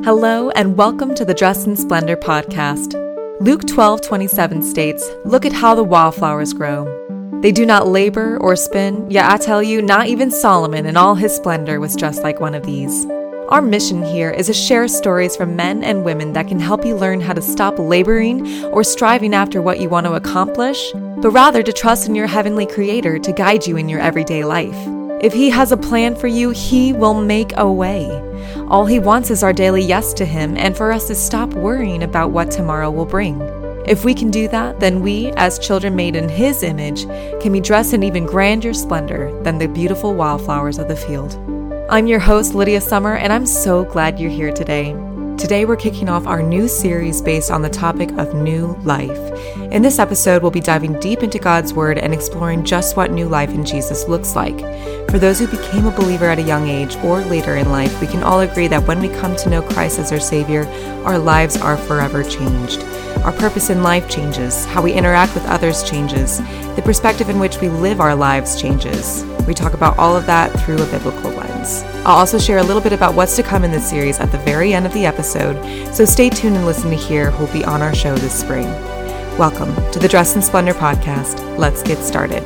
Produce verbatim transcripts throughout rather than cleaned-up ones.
Hello and welcome to the Dressed in Splendor podcast. Luke twelve twenty-seven states, "Look at how the wildflowers grow. They do not labor or spin, yet I tell you, not even Solomon in all his splendor was dressed like one of these." Our mission here is to share stories from men and women that can help you learn how to stop laboring or striving after what you want to accomplish, but rather to trust in your heavenly Creator to guide you in your everyday life. If He has a plan for you, He will make a way. All He wants is our daily yes to Him and for us to stop worrying about what tomorrow will bring. If we can do that, then we, as children made in His image, can be dressed in even grander splendor than the beautiful wildflowers of the field. I'm your host, Lydia Summer, and I'm so glad you're here today. Today, we're kicking off our new series based on the topic of new life. In this episode, we'll be diving deep into God's Word and exploring just what new life in Jesus looks like. For those who became a believer at a young age or later in life, we can all agree that when we come to know Christ as our Savior, our lives are forever changed. Our purpose in life changes, how we interact with others changes, the perspective in which we live our lives changes. We talk about all of that through a biblical lens. I'll also share a little bit about what's to come in this series at the very end of the episode, so stay tuned and listen to hear who'll be on our show this spring. Welcome to the Dressed in Splendor podcast. Let's get started.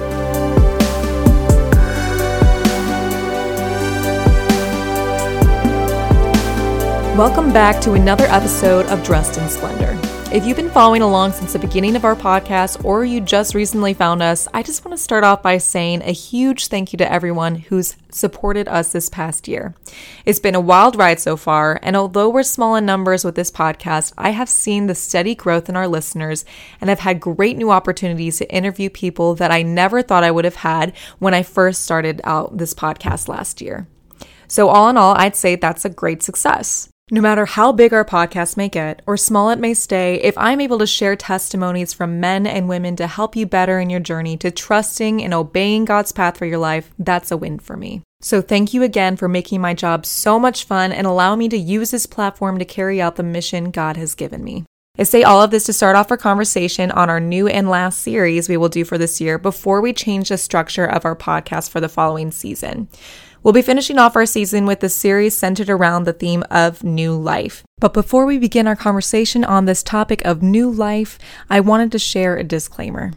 Welcome back to another episode of Dressed in Splendor. If you've been following along since the beginning of our podcast or you just recently found us, I just want to start off by saying a huge thank you to everyone who's supported us this past year. It's been a wild ride so far, and although we're small in numbers with this podcast, I have seen the steady growth in our listeners and I've had great new opportunities to interview people that I never thought I would have had when I first started out this podcast last year. So all in all, I'd say that's a great success. No matter how big our podcast may get or small it may stay, if I'm able to share testimonies from men and women to help you better in your journey to trusting and obeying God's path for your life, that's a win for me. So thank you again for making my job so much fun and allowing me to use this platform to carry out the mission God has given me. I say all of this to start off our conversation on our new and last series we will do for this year before we change the structure of our podcast for the following season. We'll be finishing off our season with a series centered around the theme of new life. But before we begin our conversation on this topic of new life, I wanted to share a disclaimer.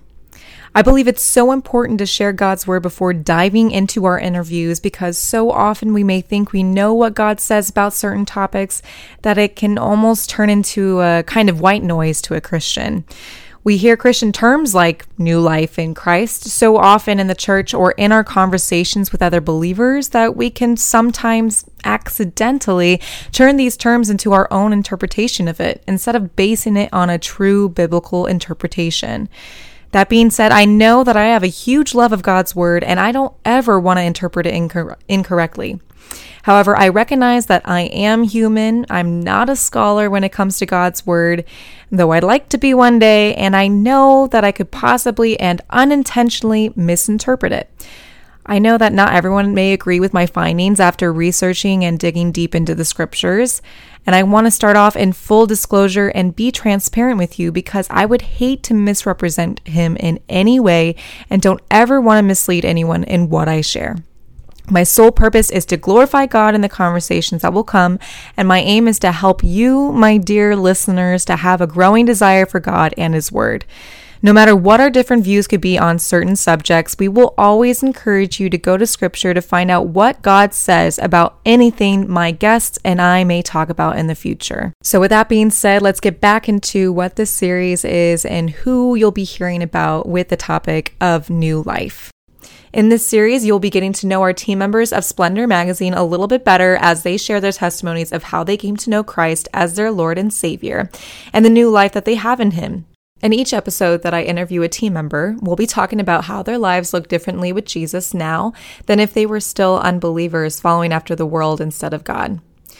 I believe it's so important to share God's Word before diving into our interviews because so often we may think we know what God says about certain topics that it can almost turn into a kind of white noise to a Christian. We hear Christian terms like new life in Christ so often in the church or in our conversations with other believers that we can sometimes accidentally turn these terms into our own interpretation of it instead of basing it on a true biblical interpretation. That being said, I know that I have a huge love of God's Word and I don't ever want to interpret it incor- incorrectly. However, I recognize that I am human. I'm not a scholar when it comes to God's Word, though I'd like to be one day, and I know that I could possibly and unintentionally misinterpret it. I know that not everyone may agree with my findings after researching and digging deep into the scriptures, and I want to start off in full disclosure and be transparent with you because I would hate to misrepresent Him in any way and don't ever want to mislead anyone in what I share. My sole purpose is to glorify God in the conversations that will come, and my aim is to help you, my dear listeners, to have a growing desire for God and His Word. No matter what our different views could be on certain subjects, we will always encourage you to go to Scripture to find out what God says about anything my guests and I may talk about in the future. So with that being said, let's get back into what this series is and who you'll be hearing about with the topic of new life. In this series, you'll be getting to know our team members of Splendor Magazine a little bit better as they share their testimonies of how they came to know Christ as their Lord and Savior and the new life that they have in Him. In each episode that I interview a team member, we'll be talking about how their lives look differently with Jesus now than if they were still unbelievers following after the world instead of God.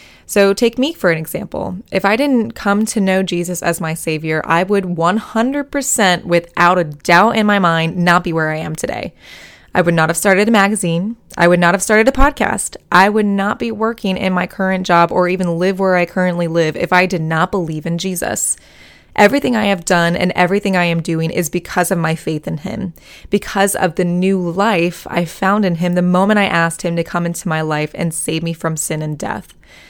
So take me for an example. If I didn't come to know Jesus as my Savior, I would one hundred percent without a doubt in my mind not be where I am today. I would not have started a magazine. I would not have started a podcast. I would not be working in my current job or even live where I currently live if I did not believe in Jesus. Everything I have done and everything I am doing is because of my faith in Him, because of the new life I found in Him the moment I asked Him to come into my life and save me from sin and death.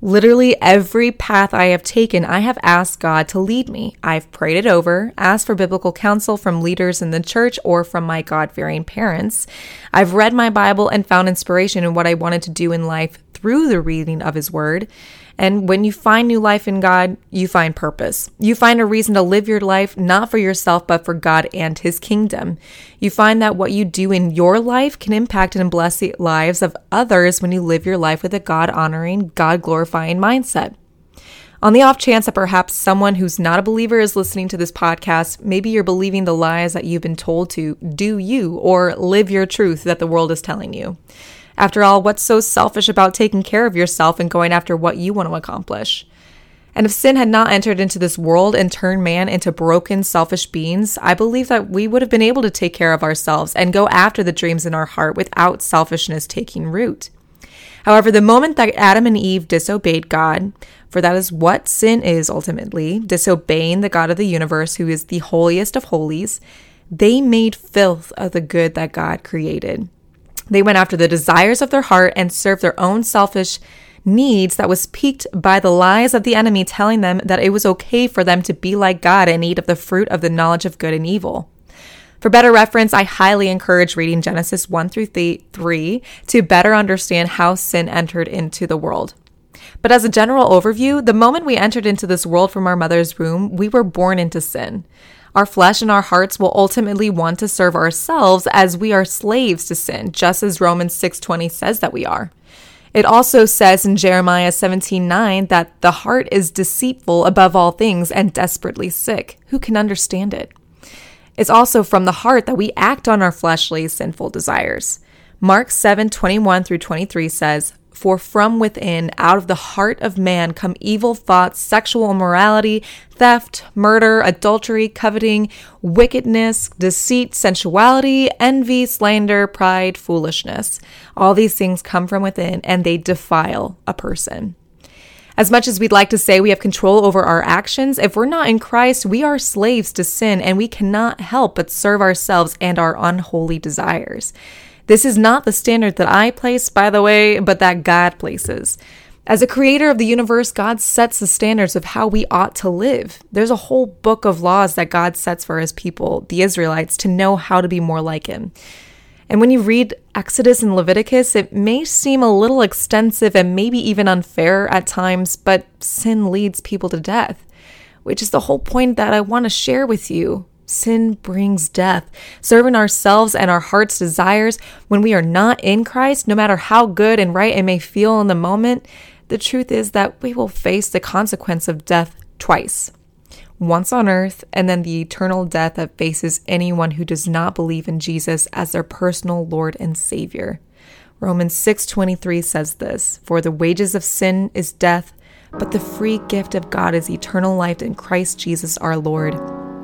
Literally every path I have taken, I have asked God to lead me. I've prayed it over, asked for biblical counsel from leaders in the church or from my God-fearing parents. I've read my Bible and found inspiration in what I wanted to do in life through the reading of His Word. And when you find new life in God, you find purpose. You find a reason to live your life, not for yourself, but for God and His kingdom. You find that what you do in your life can impact and bless the lives of others when you live your life with a God-honoring, God-glorifying mindset. On the off chance that perhaps someone who's not a believer is listening to this podcast, maybe you're believing the lies that you've been told to do you or live your truth that the world is telling you. After all, what's so selfish about taking care of yourself and going after what you want to accomplish? And if sin had not entered into this world and turned man into broken, selfish beings, I believe that we would have been able to take care of ourselves and go after the dreams in our heart without selfishness taking root. However, the moment that Adam and Eve disobeyed God, for that is what sin is ultimately, disobeying the God of the universe who is the holiest of holies, they made filth of the good that God created. They went after the desires of their heart and served their own selfish needs that was piqued by the lies of the enemy telling them that it was okay for them to be like God and eat of the fruit of the knowledge of good and evil. For better reference, I highly encourage reading Genesis one through three to better understand how sin entered into the world. But as a general overview, the moment we entered into this world from our mother's womb, we were born into sin. Our flesh and our hearts will ultimately want to serve ourselves as we are slaves to sin, just as Romans six twenty says that we are. It also says in Jeremiah seventeen nine that the heart is deceitful above all things and desperately sick. Who can understand it? It's also from the heart that we act on our fleshly sinful desires. Mark seven twenty-one through twenty-three says, "For from within, out of the heart of man, come evil thoughts, sexual immorality, theft, murder, adultery, coveting, wickedness, deceit, sensuality, envy, slander, pride, foolishness. All these things come from within, and they defile a person." As much as we'd like to say we have control over our actions, if we're not in Christ, we are slaves to sin, and we cannot help but serve ourselves and our unholy desires. This is not the standard that I place, by the way, but that God places. As a creator of the universe, God sets the standards of how we ought to live. There's a whole book of laws that God sets for His people, the Israelites, to know how to be more like Him. And when you read Exodus and Leviticus, it may seem a little extensive and maybe even unfair at times, but sin leads people to death, which is the whole point that I want to share with you. Sin brings death. Serving ourselves and our heart's desires when we are not in Christ, no matter how good and right it may feel in the moment, the truth is that we will face the consequence of death twice. Once on earth, and then the eternal death that faces anyone who does not believe in Jesus as their personal Lord and Savior. Romans six twenty-three says this, "For the wages of sin is death, but the free gift of God is eternal life in Christ Jesus our Lord."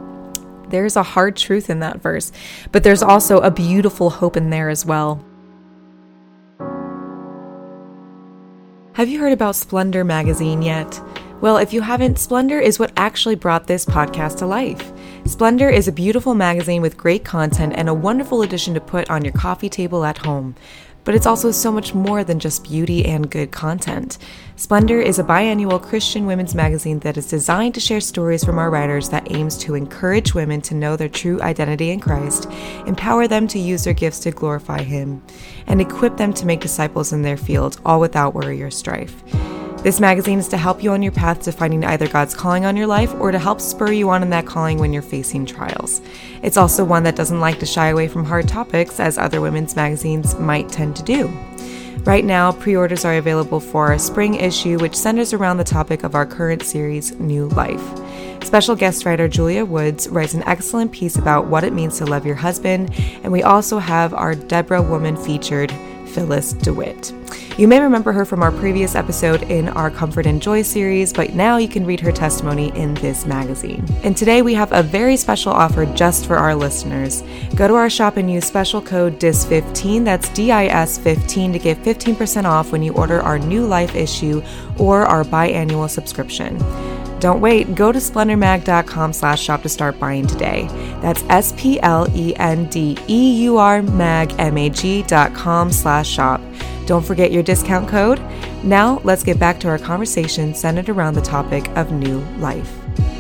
There's a hard truth in that verse, but there's also a beautiful hope in there as well. Have you heard about Splendor magazine yet? Well, if you haven't, Splendor is what actually brought this podcast to life. Splendor is a beautiful magazine with great content and a wonderful addition to put on your coffee table at home. But it's also so much more than just beauty and good content. Splendor is a biannual Christian women's magazine that is designed to share stories from our writers that aims to encourage women to know their true identity in Christ, empower them to use their gifts to glorify Him, and equip them to make disciples in their field, all without worry or strife. This magazine is to help you on your path to finding either God's calling on your life or to help spur you on in that calling when you're facing trials. It's also one that doesn't like to shy away from hard topics as other women's magazines might tend to do. Right now, pre-orders are available for our spring issue, which centers around the topic of our current series, New Life. Special guest writer Julia Woods writes an excellent piece about what it means to love your husband, and we also have our Deborah woman featured, Phyllis DeWitt. You may remember her from our previous episode in our Comfort and Joy series, but now you can read her testimony in this magazine. And today we have a very special offer just for our listeners. Go to our shop and use special code D I S fifteen, that's D I S fifteen, to get fifteen percent off when you order our New Life issue or our biannual subscription. Don't wait, go to splendormag.com slash shop to start buying today. That's S-P-L-E-N-D-E-U-R mag M-A-G dot com slash shop. Don't forget your discount code. Now let's get back to our conversation centered around the topic of new life.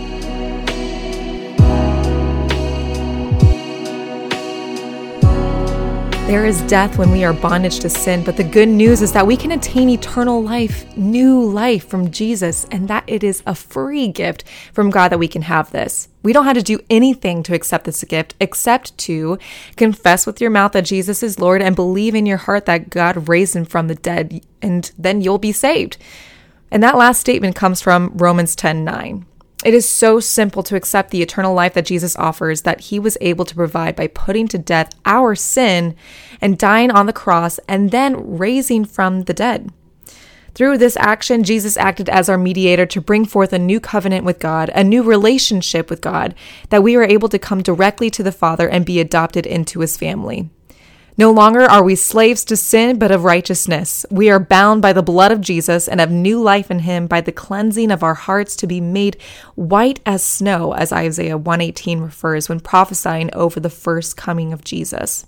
There is death when we are bondage to sin, but the good news is that we can attain eternal life, new life from Jesus, and that it is a free gift from God that we can have this. We don't have to do anything to accept this gift except to confess with your mouth that Jesus is Lord and believe in your heart that God raised him from the dead, and then you'll be saved. And that last statement comes from Romans ten nine. It is so simple to accept the eternal life that Jesus offers that he was able to provide by putting to death our sin and dying on the cross and then raising from the dead. Through this action, Jesus acted as our mediator to bring forth a new covenant with God, a new relationship with God, that we are able to come directly to the Father and be adopted into his family. No longer are we slaves to sin, but of righteousness. We are bound by the blood of Jesus and have new life in him by the cleansing of our hearts to be made white as snow, as Isaiah one eighteen refers when prophesying over the first coming of Jesus.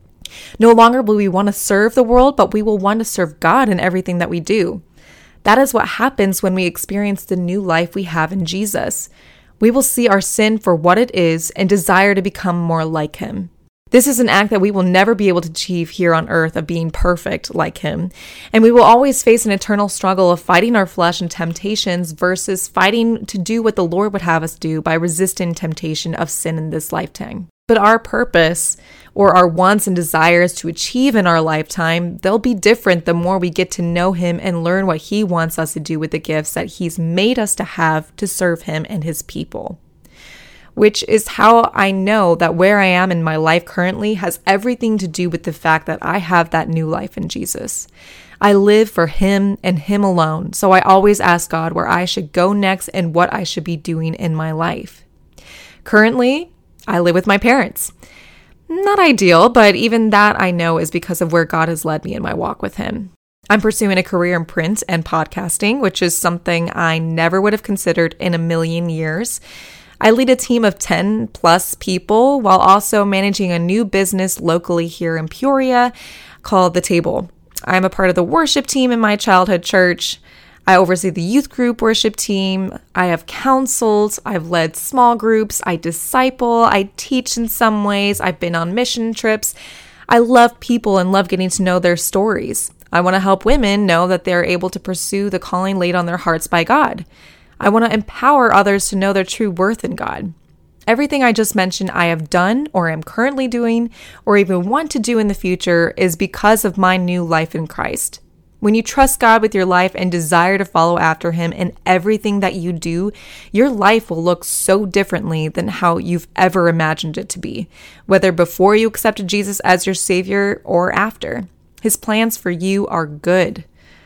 No longer will we want to serve the world, but we will want to serve God in everything that we do. That is what happens when we experience the new life we have in Jesus. We will see our sin for what it is and desire to become more like him. This is an act that we will never be able to achieve here on earth of being perfect like him. And we will always face an eternal struggle of fighting our flesh and temptations versus fighting to do what the Lord would have us do by resisting temptation of sin in this lifetime. But our purpose or our wants and desires to achieve in our lifetime, they'll be different the more we get to know him and learn what he wants us to do with the gifts that he's made us to have to serve him and his people. Which is how I know that where I am in my life currently has everything to do with the fact that I have that new life in Jesus. I live for him and him alone, so I always ask God where I should go next and what I should be doing in my life. Currently, I live with my parents. Not ideal, but even that I know is because of where God has led me in my walk with him. I'm pursuing a career in print and podcasting, which is something I never would have considered in a million years. I lead a team of ten plus people while also managing a new business locally here in Peoria called The Table. I'm a part of the worship team in my childhood church. I oversee the youth group worship team. I have counseled. I've led small groups. I disciple. I teach in some ways. I've been on mission trips. I love people and love getting to know their stories. I want to help women know that they're able to pursue the calling laid on their hearts by God. I want to empower others to know their true worth in God. Everything I just mentioned I have done or am currently doing or even want to do in the future is because of my new life in Christ. When you trust God with your life and desire to follow after him in everything that you do, your life will look so differently than how you've ever imagined it to be, whether before you accepted Jesus as your Savior or after. His plans for you are good.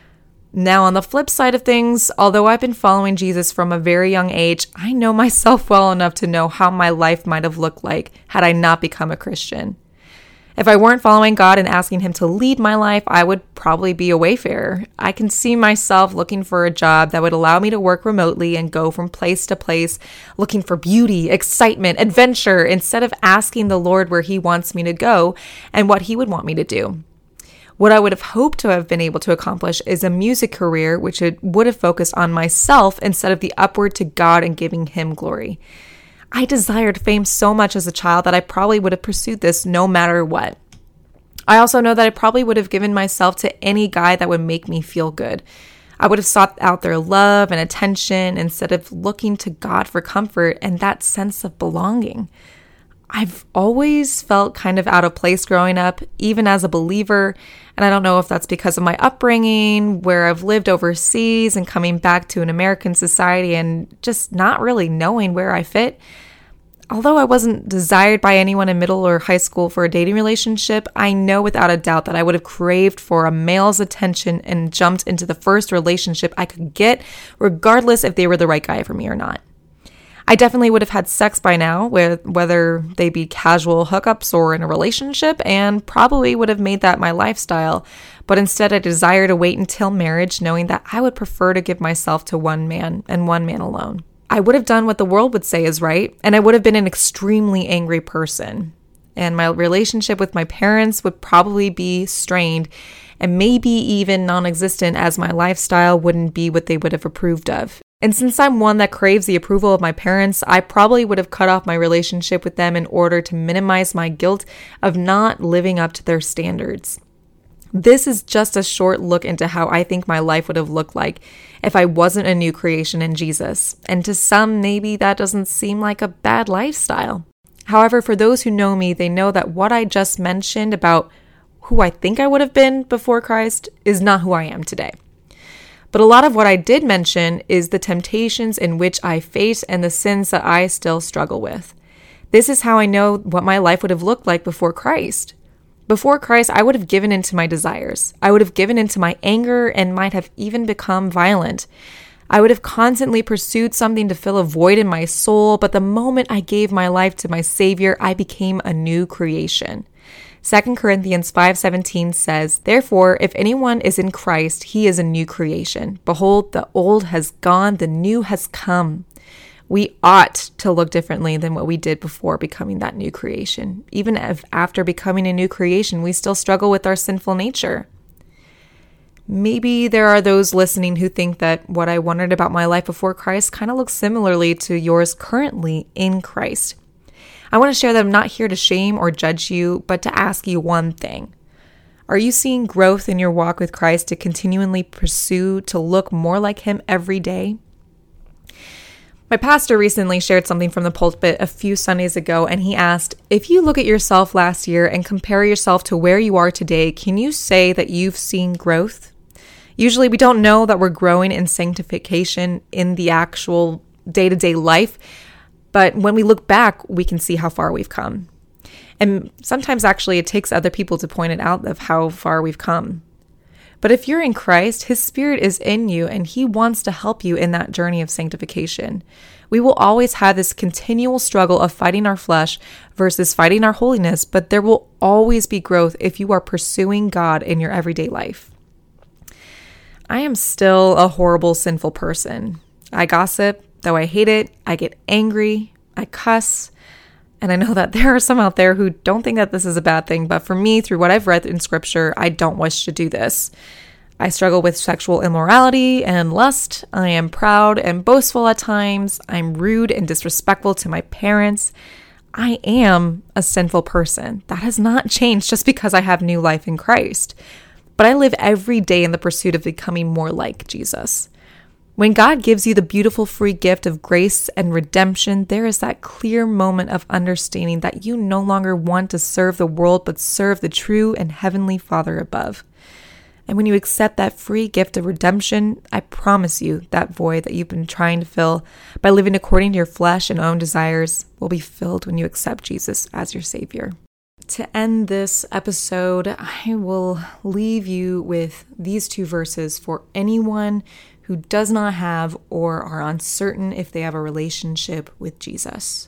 Now, on the flip side of things, although I've been following Jesus from a very young age, I know myself well enough to know how my life might have looked like had I not become a Christian. If I weren't following God and asking him to lead my life, I would probably be a wayfarer. I can see myself looking for a job that would allow me to work remotely and go from place to place, looking for beauty, excitement, adventure, instead of asking the Lord where he wants me to go and what he would want me to do. What I would have hoped to have been able to accomplish is a music career which would have focused on myself instead of the upward to God and giving him glory. I desired fame so much as a child that I probably would have pursued this no matter what. I also know that I probably would have given myself to any guy that would make me feel good. I would have sought out their love and attention instead of looking to God for comfort and that sense of belonging. I've always felt kind of out of place growing up, even as a believer, and I don't know if that's because of my upbringing, where I've lived overseas and coming back to an American society and just not really knowing where I fit. Although I wasn't desired by anyone in middle or high school for a dating relationship, I know without a doubt that I would have craved for a male's attention and jumped into the first relationship I could get, regardless if they were the right guy for me or not. I definitely would have had sex by now, with whether they be casual hookups or in a relationship, and probably would have made that my lifestyle. But instead, I desire to wait until marriage, knowing that I would prefer to give myself to one man and one man alone. I would have done what the world would say is right, and I would have been an extremely angry person. And my relationship with my parents would probably be strained and maybe even non-existent, as my lifestyle wouldn't be what they would have approved of. And since I'm one that craves the approval of my parents, I probably would have cut off my relationship with them in order to minimize my guilt of not living up to their standards. This is just a short look into how I think my life would have looked like if I wasn't a new creation in Jesus. And to some, maybe that doesn't seem like a bad lifestyle. However, for those who know me, they know that what I just mentioned about who I think I would have been before Christ is not who I am today. But a lot of what I did mention is the temptations in which I face and the sins that I still struggle with. This is how I know what my life would have looked like before Christ. Before Christ, I would have given into my desires. I would have given into my anger and might have even become violent. I would have constantly pursued something to fill a void in my soul, but the moment I gave my life to my Savior, I became a new creation. Second Corinthians five seventeen says, "Therefore, if anyone is in Christ, he is a new creation. Behold, the old has gone, the new has come." We ought to look differently than what we did before becoming that new creation. Even if after becoming a new creation, we still struggle with our sinful nature. Maybe there are those listening who think that what I wondered about my life before Christ kind of looks similarly to yours currently in Christ. I want to share that I'm not here to shame or judge you, but to ask you one thing. Are you seeing growth in your walk with Christ to continually pursue to look more like Him every day? My pastor recently shared something from the pulpit a few Sundays ago, and he asked, if you look at yourself last year and compare yourself to where you are today, can you say that you've seen growth? Usually we don't know that we're growing in sanctification in the actual day-to-day life, but when we look back, we can see how far we've come. And sometimes actually it takes other people to point it out of how far we've come. But if you're in Christ, His Spirit is in you and He wants to help you in that journey of sanctification. We will always have this continual struggle of fighting our flesh versus fighting our holiness, but there will always be growth if you are pursuing God in your everyday life. I am still a horrible, sinful person. I gossip, though I hate it. I get angry. I cuss. And I know that there are some out there who don't think that this is a bad thing, but for me, through what I've read in Scripture, I don't wish to do this. I struggle with sexual immorality and lust. I am proud and boastful at times. I'm rude and disrespectful to my parents. I am a sinful person. That has not changed just because I have new life in Christ. But I live every day in the pursuit of becoming more like Jesus. When God gives you the beautiful free gift of grace and redemption, there is that clear moment of understanding that you no longer want to serve the world, but serve the true and heavenly Father above. And when you accept that free gift of redemption, I promise you that void that you've been trying to fill by living according to your flesh and own desires will be filled when you accept Jesus as your Savior. To end this episode, I will leave you with these two verses for anyone who does not have or are uncertain if they have a relationship with Jesus.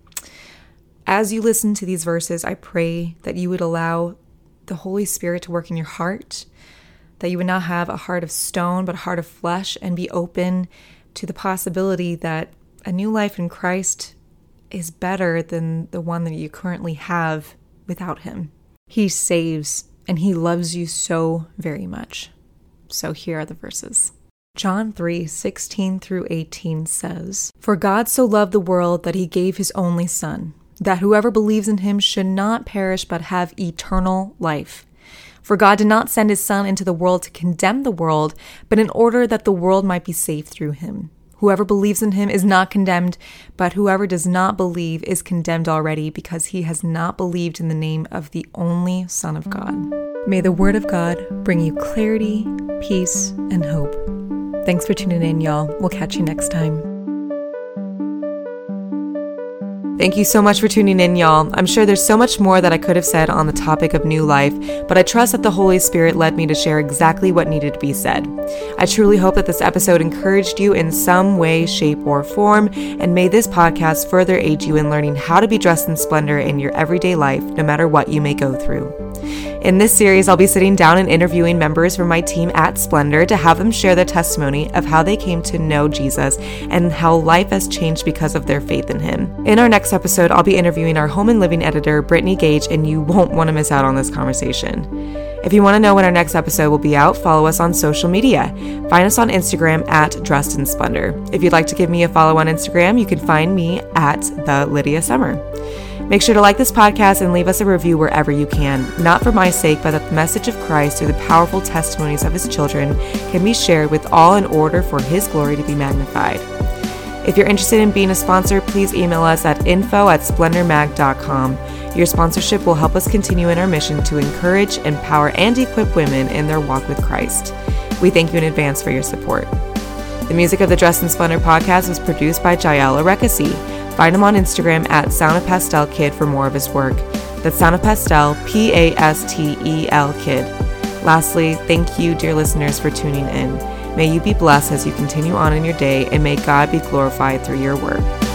As you listen to these verses, I pray that you would allow the Holy Spirit to work in your heart, that you would not have a heart of stone, but a heart of flesh, and be open to the possibility that a new life in Christ is better than the one that you currently have without Him. He saves, and He loves you so very much. So here are the verses. John three sixteen through eighteen says, "For God so loved the world that He gave His only Son, that whoever believes in Him should not perish but have eternal life. For God did not send His Son into the world to condemn the world, but in order that the world might be saved through Him. Whoever believes in Him is not condemned, but whoever does not believe is condemned already, because he has not believed in the name of the only Son of God." May the Word of God bring you clarity, peace, and hope. Thanks for tuning in, y'all. We'll catch you next time. Thank you so much for tuning in, y'all. I'm sure there's so much more that I could have said on the topic of new life, but I trust that the Holy Spirit led me to share exactly what needed to be said. I truly hope that this episode encouraged you in some way, shape, or form, and may this podcast further aid you in learning how to be dressed in splendor in your everyday life, no matter what you may go through. In this series, I'll be sitting down and interviewing members from my team at Splendor to have them share their testimony of how they came to know Jesus and how life has changed because of their faith in him. In our next episode, I'll be interviewing our home and living editor, Brittany Gage, and you won't want to miss out on this conversation. If you want to know when our next episode will be out, follow us on social media. Find us on Instagram at Dressed in Splendor. If you'd like to give me a follow on Instagram, you can find me at the Lydia Summer. Make sure to like this podcast and leave us a review wherever you can, not for my sake, but that the message of Christ through the powerful testimonies of his children can be shared with all in order for his glory to be magnified. If you're interested in being a sponsor, please email us at info at splendor mag dot com. Your sponsorship will help us continue in our mission to encourage, empower, and equip women in their walk with Christ. We thank you in advance for your support. The music of the Dressed in Splendor podcast was produced by Jael Arekasi. Find him on Instagram at Sound of Pastel Kid for more of his work. That's Sound of Pastel, P A S T E L Kid. Lastly, thank you, dear listeners, for tuning in. May you be blessed as you continue on in your day, and may God be glorified through your work.